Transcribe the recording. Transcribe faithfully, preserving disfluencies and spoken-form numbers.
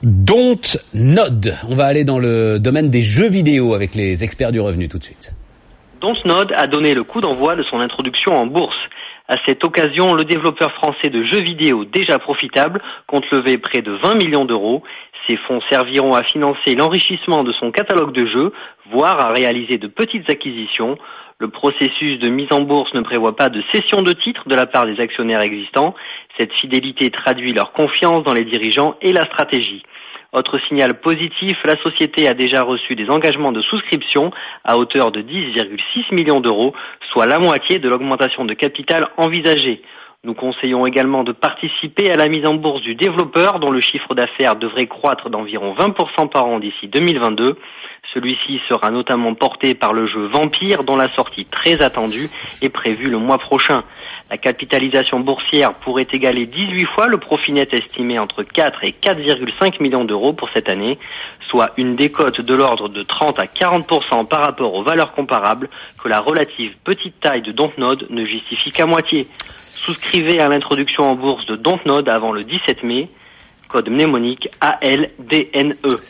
Dontnod. On va aller dans le domaine des jeux vidéo avec les experts du revenu tout de suite. Dontnod a donné le coup d'envoi de son introduction en bourse. À cette occasion, le développeur français de jeux vidéo déjà profitable compte lever près de vingt millions d'euros. Ces fonds serviront à financer l'enrichissement de son catalogue de jeux, voire à réaliser de petites acquisitions. Le processus de mise en bourse ne prévoit pas de cession de titres de la part des actionnaires existants. Cette fidélité traduit leur confiance dans les dirigeants et la stratégie. Autre signal positif, la société a déjà reçu des engagements de souscription à hauteur de dix virgule six millions d'euros, soit la moitié de l'augmentation de capital envisagée. Nous conseillons également de participer à la mise en bourse du développeur dont le chiffre d'affaires devrait croître d'environ vingt pour cent par an d'ici deux mille vingt-deux. Celui-ci sera notamment porté par le jeu Vampire dont la sortie très attendue est prévue le mois prochain. La capitalisation boursière pourrait égaler dix-huit fois le profit net estimé entre quatre et quatre virgule cinq millions d'euros pour cette année, soit une décote de l'ordre de trente à quarante pour cent par rapport aux valeurs comparables que la relative petite taille de Dontnod ne justifie qu'à moitié. Souscrivez à l'introduction en bourse de Dontnod avant le dix-sept mai, code mnémonique A L D N E.